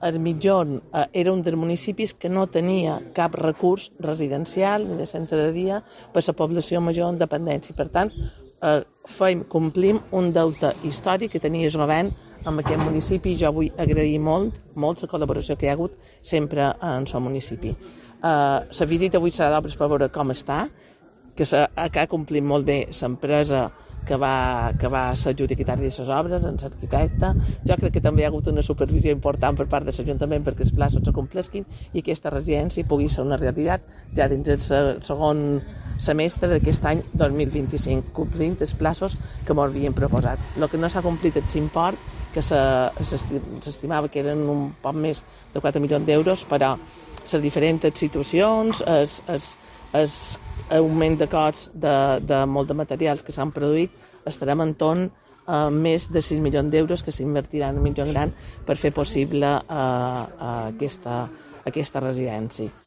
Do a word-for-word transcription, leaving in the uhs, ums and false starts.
el Mitjón eh, era un dels municipis que no tenia cap recurs residencial ni de centre de dia per la població major en dependència. Per tant, eh, feim, complim un deute històric que tenia el govern amb aquest municipi. Jo vull agrair molt, molt la col·laboració que hi ha hagut sempre en el municipi. La uh, visita avui serà d'obres per veure com està, que, se, que ha complit molt bé l'empresa que va, que va ser adjudicatària de les obres, en l'arquitecte. Jo crec que també hi ha hagut una supervisió important per part de l'Ajuntament perquè els plaços se complesquin i aquesta residència pugui ser una realitat ja dins el segon semestre d'aquest any dos mil vint-i-cinc, complint els plaços que ens havien proposat. El que no s'ha complit és l'import, que s'estimava que eren un poc més de quatre milions d'euros, però les diferents situacions, l'augment de cost de, de molt de materials que s'han produït, estarem en torn a més de sis milions d'euros que s'invertiran a Mitjón Gran per fer possible uh, uh, aquesta, aquesta residència.